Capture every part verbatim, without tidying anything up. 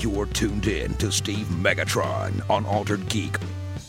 You're tuned in to Steve Megatron on Altered Geek.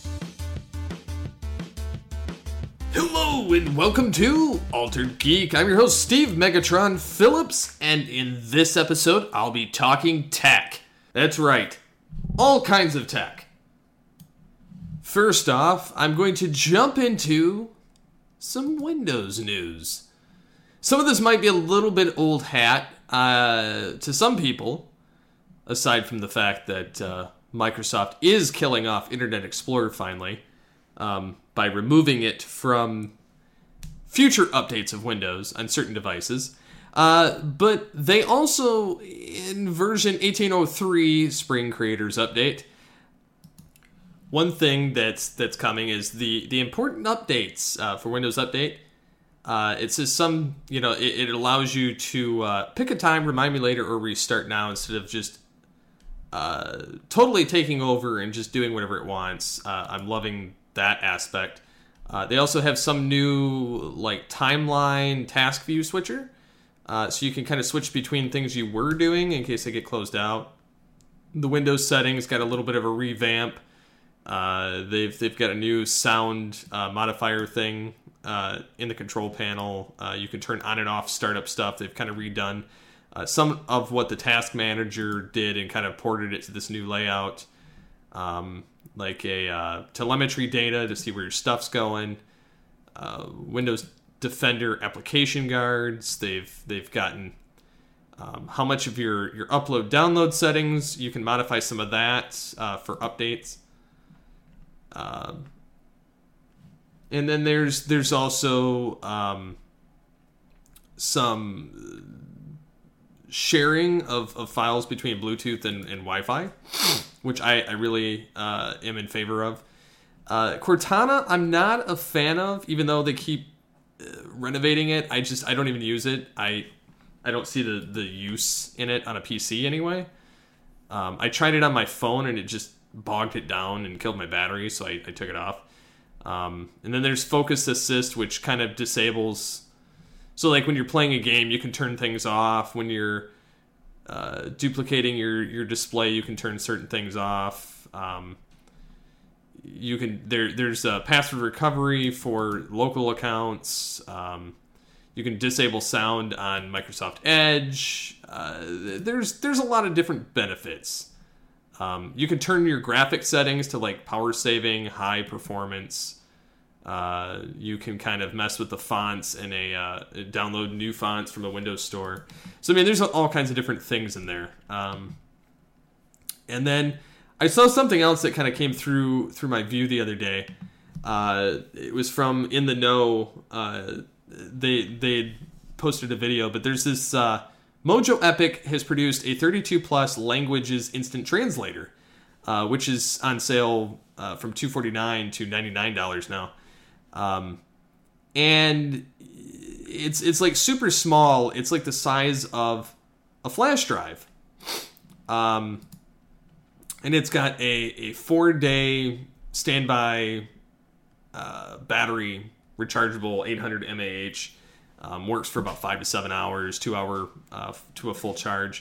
Hello and welcome to Altered Geek. I'm your host, Steve Megatron Phillips, and in this episode, I'll be talking tech. That's right, all kinds of tech. First off, I'm going to jump into some Windows news. Some of this might be a little bit old hat uh, to some people, aside from the fact that uh, Microsoft is killing off Internet Explorer finally. Um, by removing it from future updates of Windows on certain devices. Uh, but they also, in version eighteen oh three Spring Creators Update, one thing that's that's coming is the, the important updates uh, for Windows Update. Uh, it says some, you know, it, it allows you to uh, pick a time, remind me later, or restart now instead of just uh, totally taking over and just doing whatever it wants. Uh, I'm loving that aspect. Uh, they also have some new like timeline task view switcher, uh, so you can kind of switch between things you were doing in case they get closed out. The Windows settings got a little bit of a revamp. Uh, they've they've got a new sound uh, modifier thing uh, in the control panel. Uh, you can turn on and off startup stuff. They've kind of redone uh, some of what the task manager did and kind of ported it to this new layout. Um, like a uh, telemetry data to see where your stuff's going, uh, Windows Defender application guards. They've they've gotten um, how much of your, your upload download settings. You can modify some of that uh, for updates. Uh, and then there's there's also um, some sharing of, of files between Bluetooth and, and Wi-Fi, which I, I really uh, am in favor of. Uh, Cortana, I'm not a fan of, even though they keep uh, renovating it. I just, I don't even use it. I I don't see the, the use in it on a P C anyway. Um, I tried it on my phone and it just bogged it down and killed my battery, so I, I took it off. Um, and then there's Focus Assist, which kind of disables... So like when you're playing a game, you can turn things off. When you're uh, duplicating your, your display, you can turn certain things off. Um, you can there there's a password recovery for local accounts. Um, you can disable sound on Microsoft Edge. Uh, there's there's a lot of different benefits. Um, you can turn your graphic settings to like power saving, high performance. Uh, you can kind of mess with the fonts and a uh, download new fonts from a Windows store. So, I mean, there's all kinds of different things in there. Um, and then I saw something else that kind of came through through my view the other day. Uh, it was from In the Know. Uh, they they posted a video, but there's this uh, Mojo Epic has produced a thirty-two plus languages instant translator, uh, which is on sale uh, from two hundred forty-nine dollars to ninety-nine dollars now. Um, and it's, it's like super small. It's like the size of a flash drive. Um, and it's got a, a four day standby, uh, battery, rechargeable eight hundred milliamp hour, um, works for about five to seven hours, two hour, uh, to a full charge.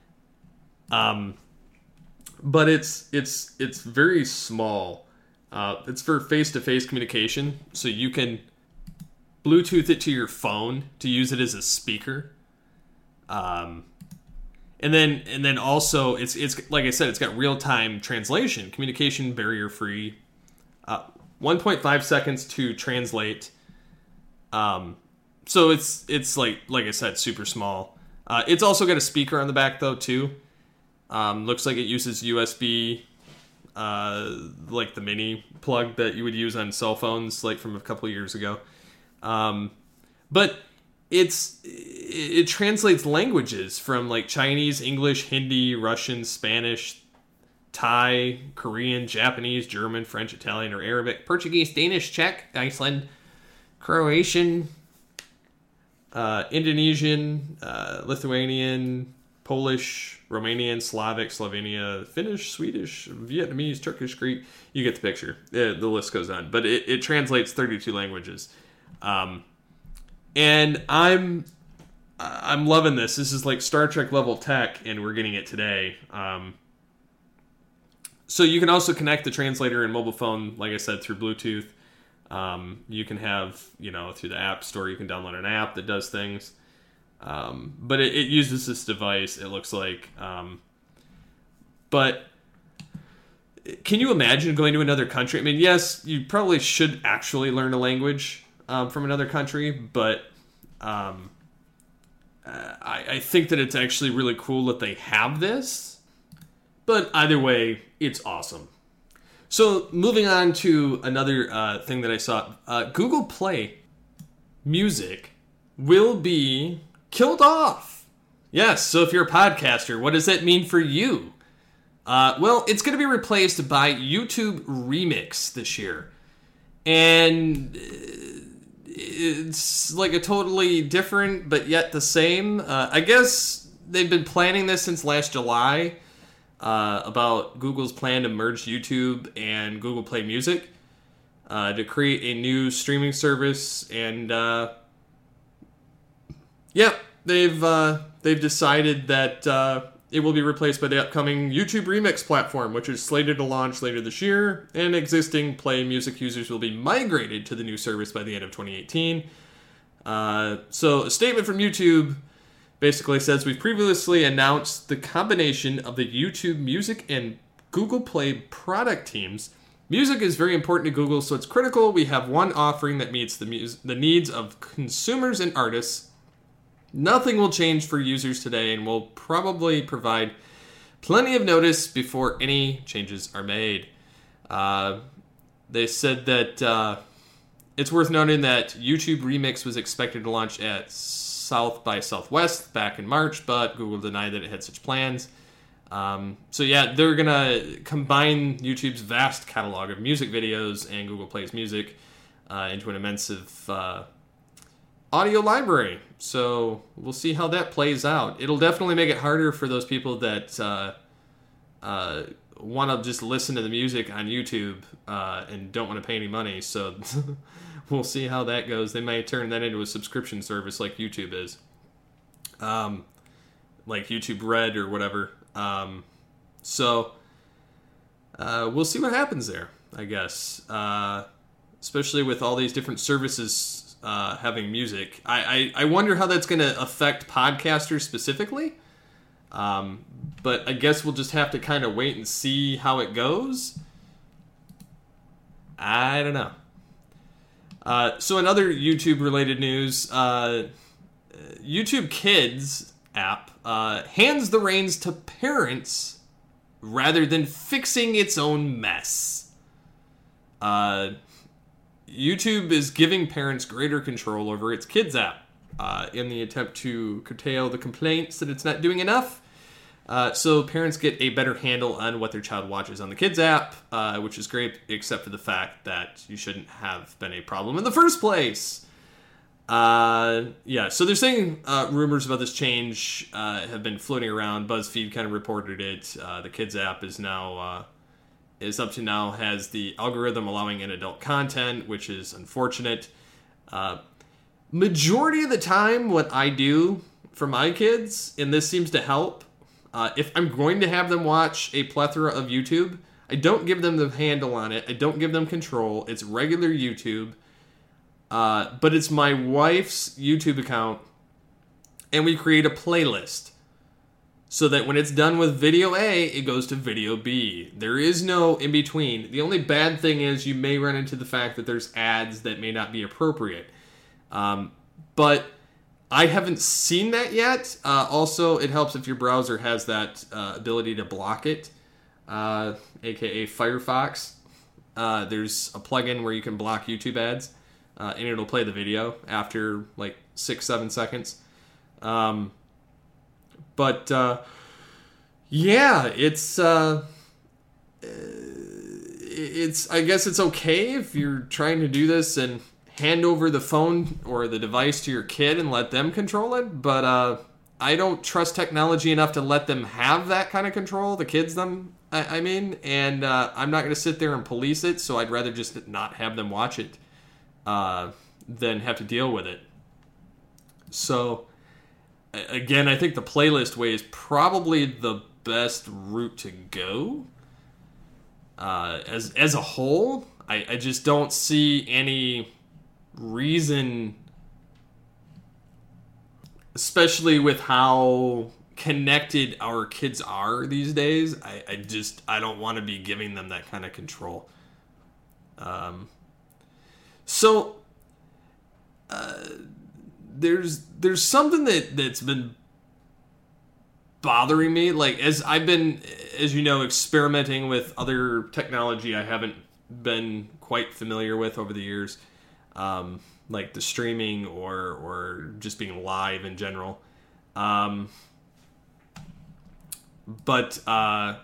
Um, but it's, it's, it's very small. Uh, it's for face-to-face communication, so you can Bluetooth it to your phone to use it as a speaker. Um, and then and then also it's it's like I said, it's got real-time translation, communication barrier-free, uh, one point five seconds to translate. Um, so it's it's like like I said, super small. Uh, it's also got a speaker on the back though too. Um, looks like it uses U S B. Uh, like the mini plug that you would use on cell phones, like from a couple of years ago. Um, but it's it, it translates languages from like Chinese, English, Hindi, Russian, Spanish, Thai, Korean, Japanese, German, French, Italian, or Arabic, Portuguese, Danish, Czech, Iceland, Croatian, uh, Indonesian, uh, Lithuanian, Polish, Romanian, Slavic, Slovenia, Finnish, Swedish, Vietnamese, Turkish, Greek. You get the picture. Uh, the list goes on. But it, it translates thirty-two languages. Um, and I'm I'm loving this. This is like Star Trek level tech, and we're getting it today. Um, So you can also connect the translator and mobile phone, like I said, through Bluetooth. Um, you can have, you know, through the App Store, you can download an app that does things. Um, but it, it uses this device, it looks like. Um, but can you imagine going to another country? I mean, yes, you probably should actually learn a language um, from another country, but um, I, I think that it's actually really cool that they have this. But either way, it's awesome. So moving on to another uh, thing that I saw, uh, Google Play Music will be killed off. Yes, so if you're a podcaster, what does that mean for you? Uh, well, it's going to be replaced by YouTube Remix this year. And it's like a totally different, but yet the same. Uh, I guess they've been planning this since last July uh, about Google's plan to merge YouTube and Google Play Music uh, to create a new streaming service. And uh, yeah, they've uh, they've decided that uh, it will be replaced by the upcoming YouTube Remix platform, which is slated to launch later this year, and existing Play Music users will be migrated to the new service by the end of twenty eighteen. Uh, so a statement from YouTube basically says, we've previously announced the combination of the YouTube Music and Google Play product teams. Music is very important to Google, so it's critical we have one offering that meets the, mus- the needs of consumers and artists. Nothing will change for users today, and we'll probably provide plenty of notice before any changes are made. Uh, they said that uh, it's worth noting that YouTube Remix was expected to launch at South by Southwest back in March, but Google denied that it had such plans. Um, so yeah, they're going to combine YouTube's vast catalog of music videos and Google Play's music uh, into an immense uh, audio library. So we'll see how that plays out. It'll definitely make it harder for those people that uh, uh, want to just listen to the music on YouTube uh, and don't want to pay any money. So we'll see how that goes. They may turn that into a subscription service like YouTube is. Um, like YouTube Red or whatever. Um, so uh, we'll see what happens there, I guess. Uh, especially with all these different services Uh, having music. I, I, I wonder how that's going to affect podcasters specifically. Um, but I guess we'll just have to kind of wait and see how it goes. I don't know. Uh, so in other YouTube-related news, uh, YouTube Kids app uh, hands the reins to parents rather than fixing its own mess. Uh... YouTube is giving parents greater control over its Kids app uh, in the attempt to curtail the complaints that it's not doing enough. Uh, so parents get a better handle on what their child watches on the Kids app, uh, which is great, except for the fact that you shouldn't have been a problem in the first place. Uh, yeah, so they're saying uh, rumors about this change uh, have been floating around. BuzzFeed kind of reported it. Uh, the Kids app is now... Uh, is up to now has the algorithm allowing in adult content, which is unfortunate. Uh, majority of the time, what I do for my kids, and this seems to help, uh, if I'm going to have them watch a plethora of YouTube, I don't give them the handle on it. I don't give them control. It's regular YouTube. Uh, but it's my wife's YouTube account, and we create a playlist. So that when it's done with video A, it goes to video B. There is no in-between. The only bad thing is you may run into the fact that there's ads that may not be appropriate. Um, but I haven't seen that yet. Uh, also, it helps if your browser has that uh, ability to block it, uh, aka Firefox. Uh, there's a plugin where you can block YouTube ads, uh, and it'll play the video after like six, seven seconds. Um... But, uh, yeah, it's, uh, it's, I guess it's okay if you're trying to do this and hand over the phone or the device to your kid and let them control it. But, uh, I don't trust technology enough to let them have that kind of control, the kids, them, I, I mean, and, uh, I'm not going to sit there and police it, so I'd rather just not have them watch it, uh, than have to deal with it. So... Again, I think the playlist way is probably the best route to go. uh, as as a whole, I, I just don't see any reason, especially with how connected our kids are these days. I, I just I don't want to be giving them that kind of control. Um, so uh, there's there's something that that's been bothering me, like as I've been, as you know, experimenting with other technology I haven't been quite familiar with over the years, um, like the streaming or or just being live in general. Um, but uh,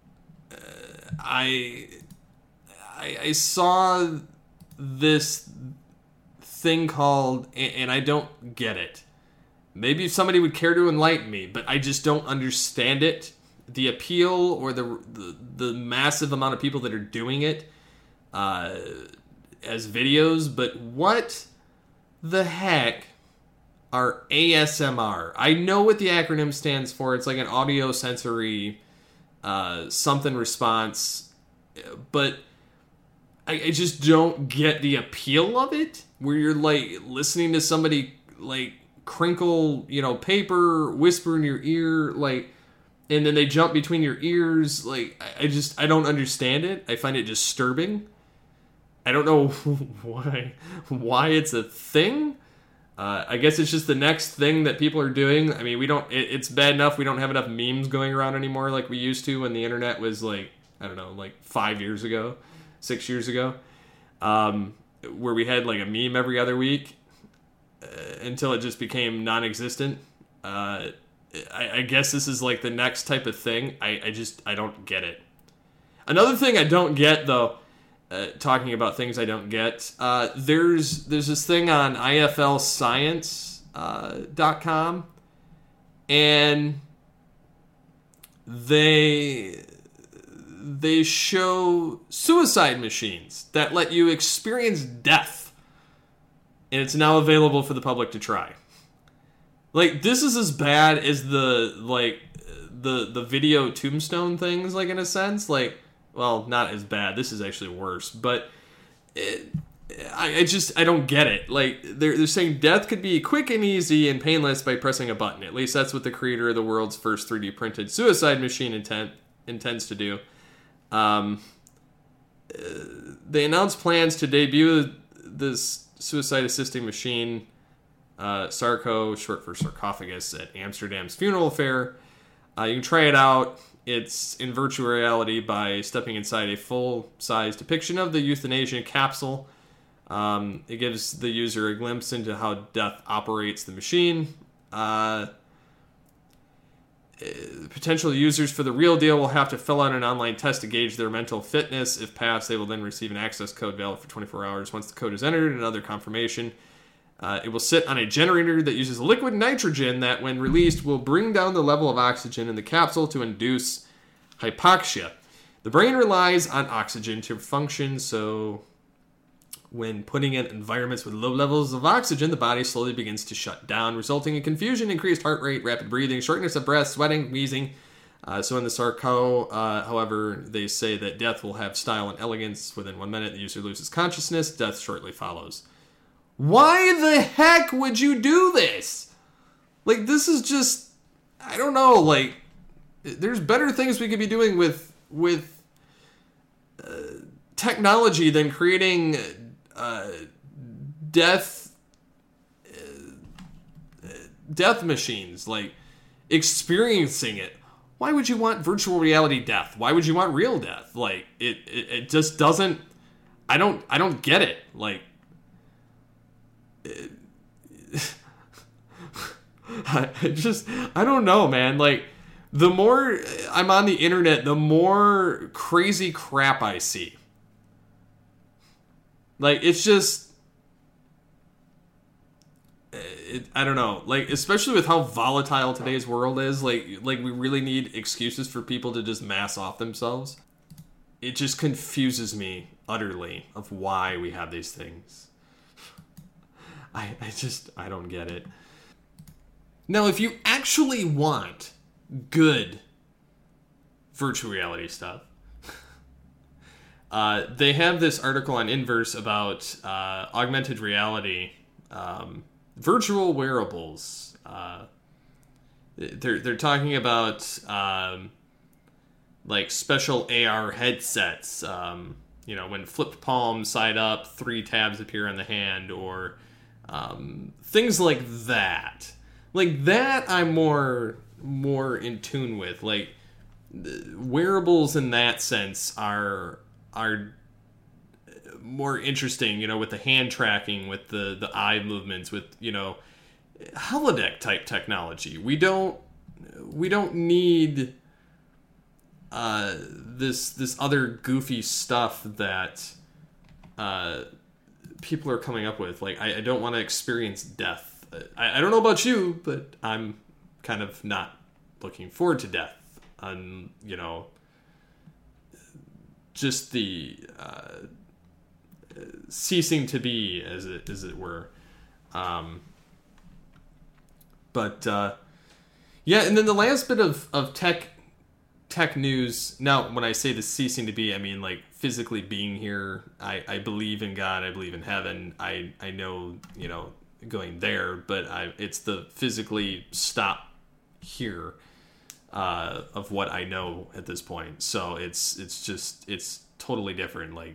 I, I I saw this thing called, and I don't get it. Maybe somebody would care to enlighten me, but I just don't understand it. The appeal or the the, the massive amount of people that are doing it uh, as videos. But what the heck are A S M R? I know what the acronym stands for. It's like an audio sensory uh, something response. But I, I just don't get the appeal of it. Where you're like listening to somebody like crinkle, you know, paper, whisper in your ear, like, and then they jump between your ears. Like, I just, I don't understand it. I find it disturbing. I don't know why, why it's a thing. Uh, I guess it's just the next thing that people are doing. I mean, we don't, it, it's bad enough we don't have enough memes going around anymore like we used to when the internet was like, I don't know, like five years ago, six years ago, um, where we had like a meme every other week. Uh, until it just became non-existent. Uh, I, I guess this is like the next type of thing. I, I just, I don't get it. Another thing I don't get, though, uh, talking about things I don't get, uh, there's there's this thing on I F L science dot com, uh, and they they show suicide machines that let you experience death. And it's now available for the public to try. Like, this is as bad as the, like, the the video tombstone things, like, in a sense. Like, well, not as bad. This is actually worse. But it, I, I just, I don't get it. Like, they're, they're saying death could be quick and easy and painless by pressing a button. At least that's what the creator of the world's first three D printed suicide machine intent, intends to do. Um, they announced plans to debut this suicide assisting machine, uh, Sarco, short for sarcophagus, at Amsterdam's funeral fair. Uh, you can try it out. It's in virtual reality by stepping inside a full-size depiction of the euthanasia capsule. Um, it gives the user a glimpse into how death operates the machine. Uh, potential users for the real deal will have to fill out an online test to gauge their mental fitness. If passed, they will then receive an access code valid for twenty-four hours. Once the code is entered, another confirmation. Uh, it will sit on a generator that uses liquid nitrogen that, when released, will bring down the level of oxygen in the capsule to induce hypoxia. The brain relies on oxygen to function, so when putting in environments with low levels of oxygen, the body slowly begins to shut down, resulting in confusion, increased heart rate, rapid breathing, shortness of breath, sweating, wheezing. Uh, so in the Sarco, uh, however, they say that death will have style and elegance. Within one minute, the user loses consciousness. Death shortly follows. Why the heck would you do this? Like, this is just, I don't know, like, there's better things we could be doing with, with uh, technology than creating uh, death, uh, death machines, like, experiencing it. Why would you want virtual reality death? Why would you want real death? Like, it, it, it just doesn't, I don't, I don't get it. Like, it, I, I just, I don't know, man. Like, the more I'm on the internet, the more crazy crap I see. Like, it's just, it, I don't know. Like, especially with how volatile today's world is, like, like we really need excuses for people to just mass off themselves. It just confuses me utterly of why we have these things. I, I just, I don't get it. Now, if you actually want good virtual reality stuff, Uh, they have this article on Inverse about uh, augmented reality, um, virtual wearables. Uh, they're they're talking about um, like special A R headsets. Um, you know, when flipped palm side up, three tabs appear on the hand, or um, things like that. Like that, I'm more more in tune with. Like wearables in that sense are. are more interesting, you know, with the hand tracking, with the, the eye movements, with, you know, holodeck type technology. We don't we don't need uh, this this other goofy stuff that uh, people are coming up with. Like, I, I don't want to experience death. I, I don't know about you, but I'm kind of not looking forward to death. On, you know, just the uh, ceasing to be, as it as it were. Um, but uh, yeah, and then the last bit of, of tech tech news. Now, when I say the ceasing to be, I mean like physically being here. I, I believe in God. I believe in heaven. I I know, you know, going there, but I it's the physically stop here. Uh, of what I know at this point. So it's it's just it's totally different. Like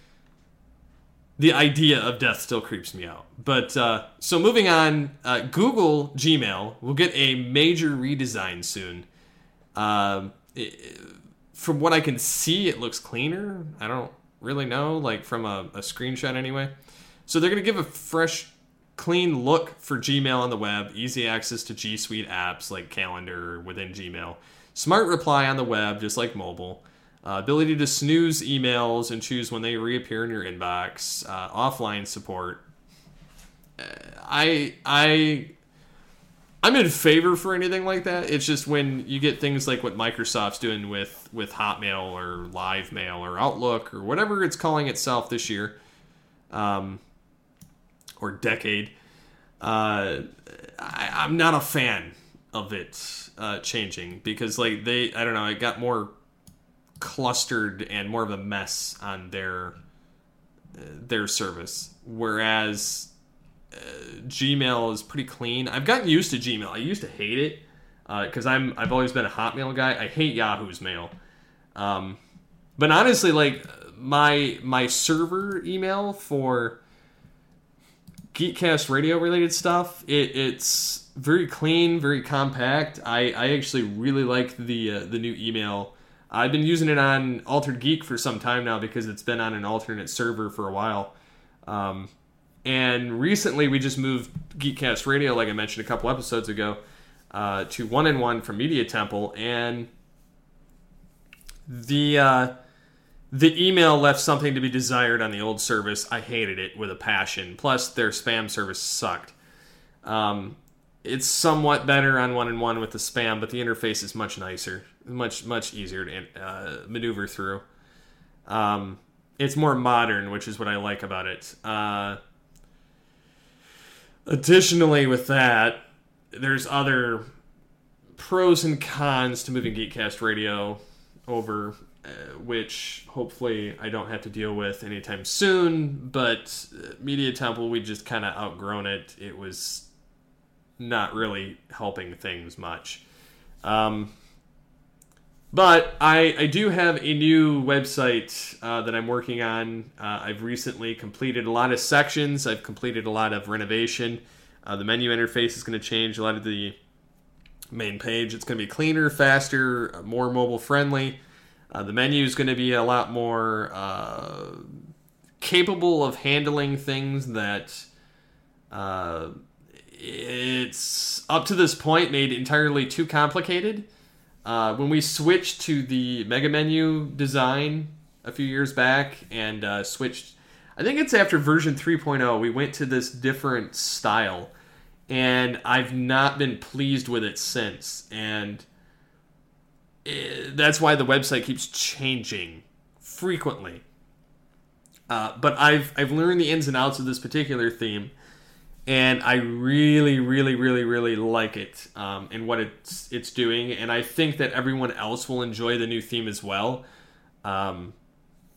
the idea of death still creeps me out. But uh, so moving on, uh, Google Gmail will get a major redesign soon. Um, it, from what I can see, it looks cleaner. I don't really know, like from a, a screenshot anyway. So they're going to give a fresh, clean look for Gmail on the web, easy access to G Suite apps like Calendar within Gmail, smart reply on the web just like mobile, uh, ability to snooze emails and choose when they reappear in your inbox, uh, offline support. Uh, I I I'm in favor for anything like that. It's just when you get things like what Microsoft's doing with with Hotmail or Live Mail or Outlook or whatever it's calling itself this year. Um, or decade, uh, I, I'm not a fan of it uh, changing because, like, they, I don't know, it got more clustered and more of a mess on their uh, their service, whereas uh, Gmail is pretty clean. I've gotten used to Gmail. I used to hate it because uh, I'm I've always been a Hotmail guy. I hate Yahoo's mail, um, but honestly, like my my server email for Geekcast radio related stuff, it, it's very clean, very compact. I, I actually really like the uh, the new email. I've been using it on Altered Geek for some time now because it's been on an alternate server for a while. Um, and recently we just moved Geekcast Radio, like I mentioned a couple episodes ago, uh, to one in one from Media Temple, and the uh, The email left something to be desired on the old service. I hated it with a passion. Plus, their spam service sucked. Um, it's somewhat better on one in one with the spam, but the interface is much nicer, much much easier to uh, maneuver through. Um, it's more modern, which is what I like about it. Uh, additionally, with that, there's other pros and cons to moving Geekcast Radio over, uh, which hopefully I don't have to deal with anytime soon. But uh, Media Temple, we just kind of outgrown it. It was not really helping things much. Um, but I, I do have a new website uh, that I'm working on. Uh, I've recently completed a lot of sections. I've completed a lot of renovation. Uh, the menu interface is going to change. A lot of the main page, it's going to be cleaner, faster, more mobile friendly. Uh, the menu is going to be a lot more uh, capable of handling things that uh, it's up to this point made entirely too complicated. Uh, when we switched to the mega menu design a few years back and uh, switched, I think it's after version three point oh, we went to this different style. And I've not been pleased with it since. And it, that's why the website keeps changing frequently. Uh, but I've I've learned the ins and outs of this particular theme. And I really, really, really, really like it um, and what it's it's doing. And I think that everyone else will enjoy the new theme as well. Um,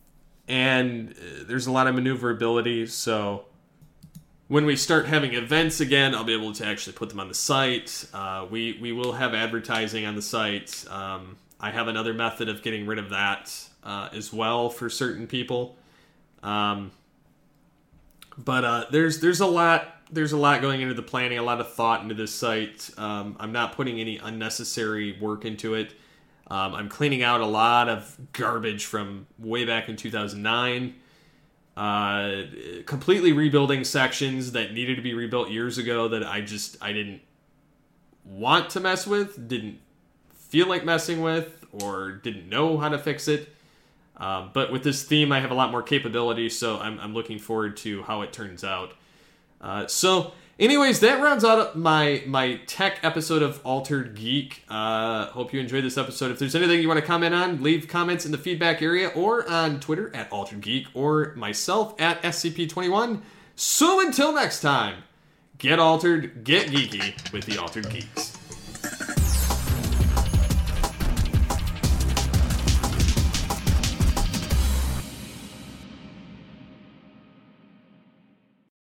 and there's a lot of maneuverability, so when we start having events again, I'll be able to actually put them on the site. Uh, we, we will have advertising on the site. Um, I have another method of getting rid of that uh, as well for certain people. Um, but uh, there's there's a lot there's a lot going into the planning, a lot of thought into this site. Um, I'm not putting any unnecessary work into it. Um, I'm cleaning out a lot of garbage from way back in two thousand nine. Uh, completely rebuilding sections that needed to be rebuilt years ago that I just, I didn't want to mess with, didn't feel like messing with, or didn't know how to fix it. Um, but with this theme, I have a lot more capability, so I'm, I'm looking forward to how it turns out. Uh, so anyways, that rounds out my, my tech episode of Altered Geek. Uh, hope you enjoyed this episode. If there's anything you want to comment on, leave comments in the feedback area or on Twitter at Altered Geek or myself at S C P twenty-one. So until next time, get altered, get geeky with the Altered Geeks.